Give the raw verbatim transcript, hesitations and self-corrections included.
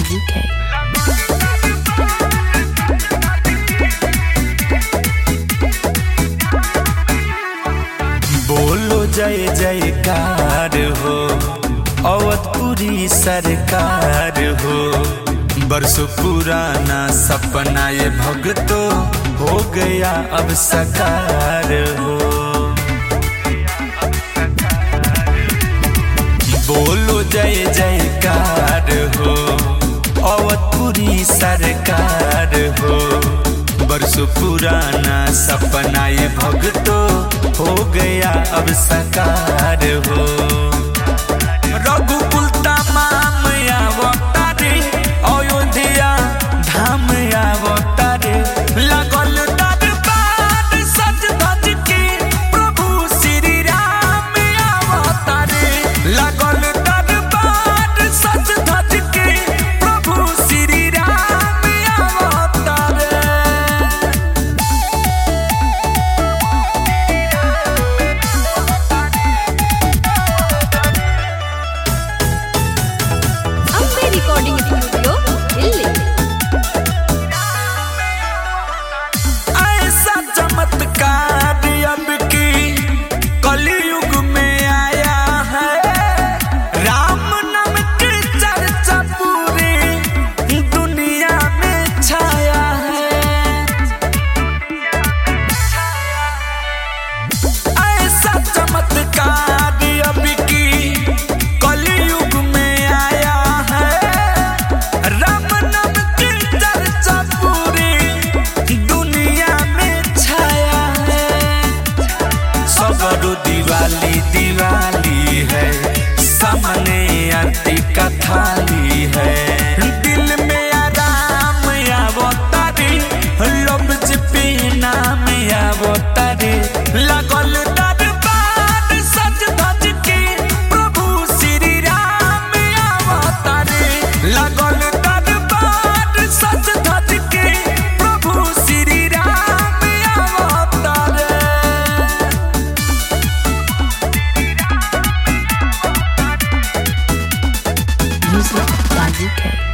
Raju K. बोलो जय जयकार हो अवधपुरी सरकार हो। बरसों पुराना सपना ये भगतो हो गया अब साकार हो। बोलो जय जयकार हो अवधपुरी सरकार हो। बरसों पुराना सपना ये भगतो हो गया अब साकार हो। रघुकुल तमाम आवतारे अयोध्या धाम आवतारे लगल दरबार सज धज के प्रभु श्री राम आवतारे। लगल दरबार सज धज के प्रभु Shri Ram आवतारे। Recording studio, Delhi. ऐसा चमत्कार अब की कलयुग में आया है। राम नाम की चर्चा पूरी दुनिया में छाया है। ऐसा चमत्कार अब की कलयुग में आया है। राम नाम की चर्चा पूरी दुनिया में छाया है। सगरो दिवाली दिवाली है सामने आरती का थाली है। दिल में आराम आवतारे लफ्ज पे नाम आवतारे। लगल दरबार सज धज के प्रभु श्री राम आवतारे। लगल दरबार सज धज के प्रभु Shri Ram आवतारे। Music Raju K.